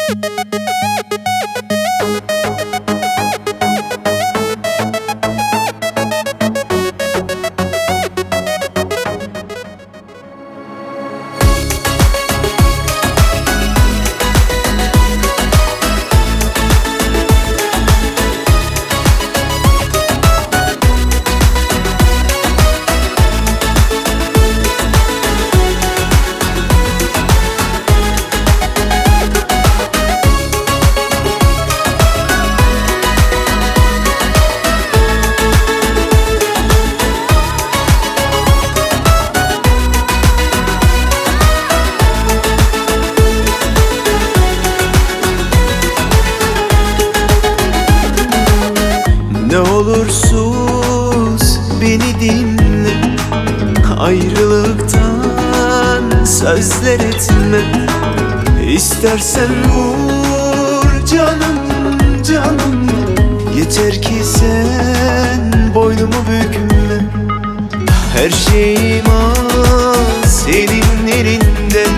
Ne olur sus beni dinle, ayrılıktan sözler etme. İstersen vur canım canım, yeter ki sen boynumu bükme. Her şeyim senin elinde,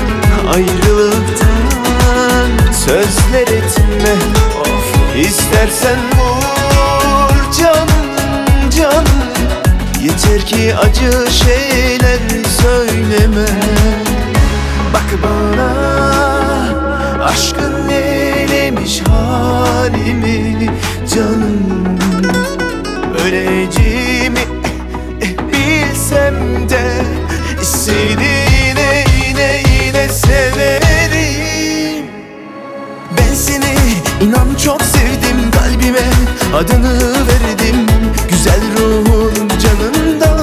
ayrılıktan sözler etme. İstersen vur canım canım, yeter ki acı şeyler söyleme. Bak bana aşkın neylemiş halimi canım, öleceğimi bilsem de seni yine severim. Ben seni inan çok sevdim, kalbime adını verdim. Güzel ruhun canında,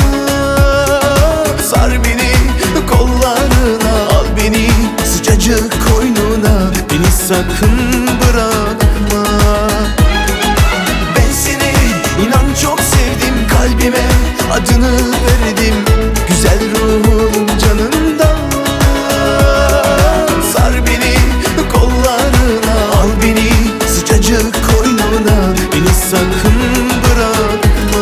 sar beni kollarına, al beni sıcacık koynuna, beni sakın bırakma. Ben seni inan çok sevdim, kalbime adını verdim. Güzel ruhun canında, sar beni kollarına, al beni sıcacık koynuna, beni sakın bırakma.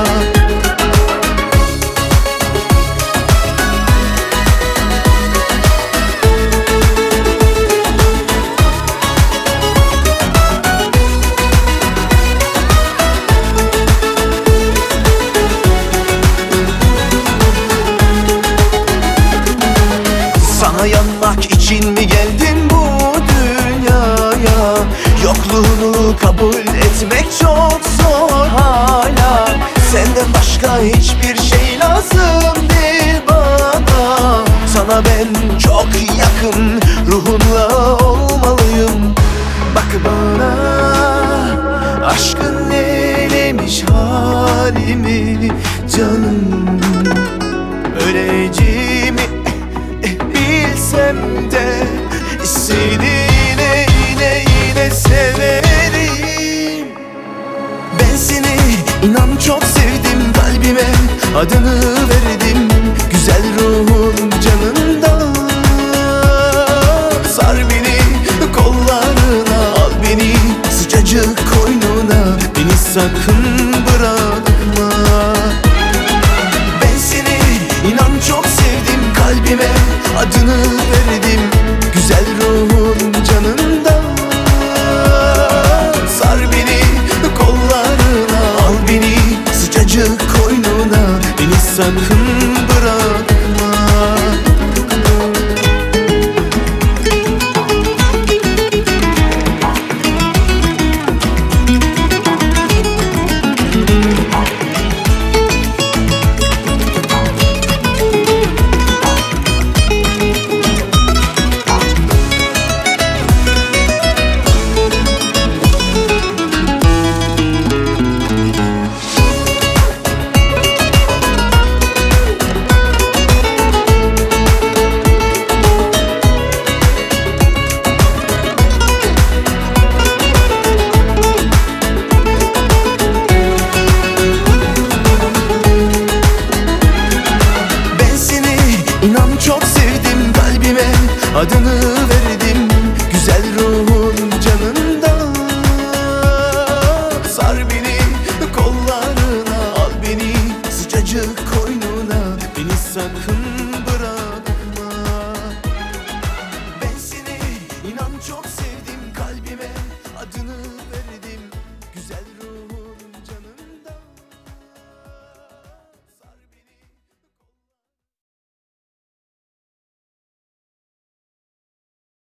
Sana yanmak için mi geldim bu dünyaya? Yokluğunu kabul etmek çok zor hala. Senden başka hiçbir şey lazım değil bana. Sana ben çok yakın, ruhunla olmalıyım. Bak bana aşkın neylemiş halimi canım, öleceğimi bilsem de seni yine severim. Ben seni inan çok sevdim, kalbime adını verdim. Güzel ruhun canında, sar beni kollarına, al beni sıcacık koynuna, beni sakın bırakma. Ben seni inan çok sevdim, kalbime adını verdim. Güzel ruhun canında, sar beni kollarına, al beni sıcacık koynuna, beni sakın bırakma. Çok sevdim, kalbime adını verdim. Güzel ruhun canında, sar beni kollarına, al beni sıcacık koynuna, beni sakın bırakma. Ben seni inan çok sevdim, kalbime adını